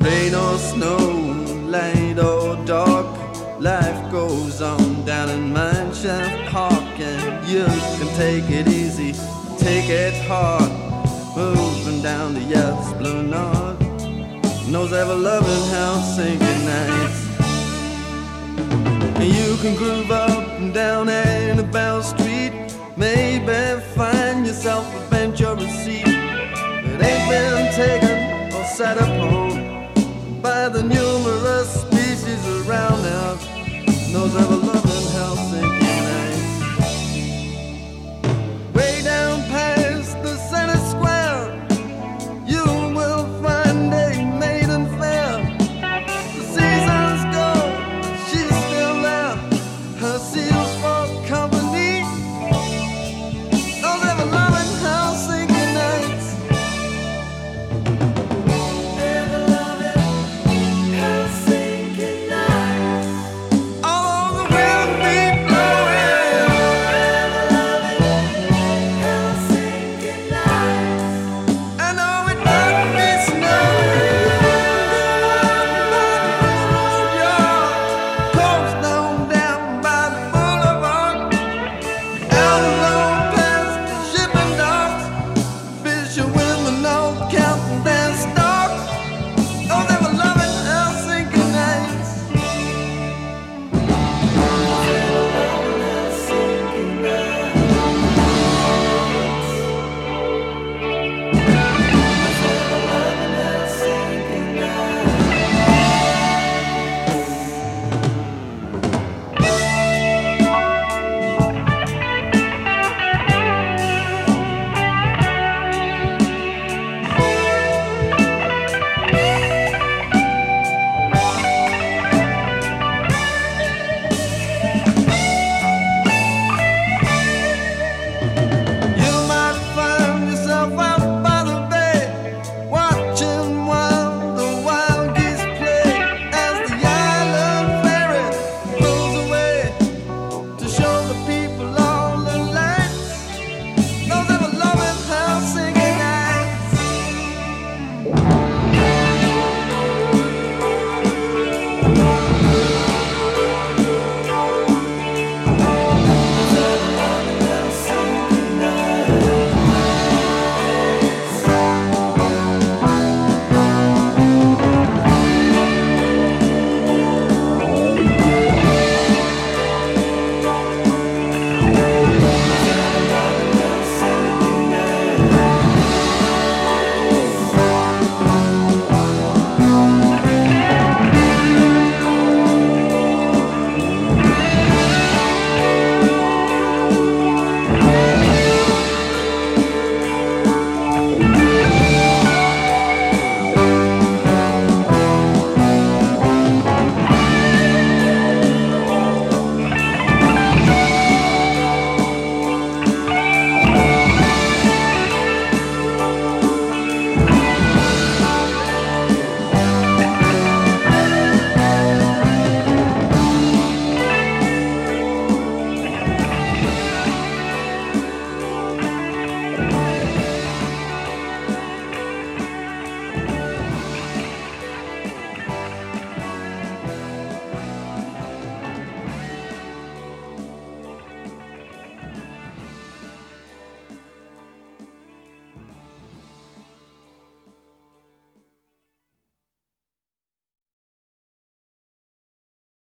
Rain or snow, light or dark, life goes on down in Mineshaft Park. And you can take it easy, take it hard, moving down the Yes Blue North. Knows ever loving Helsinki nights. And you can groove up and down Annabelle Street, maybe find yourself a bench or a seat that ain't been taken or sat upon by the new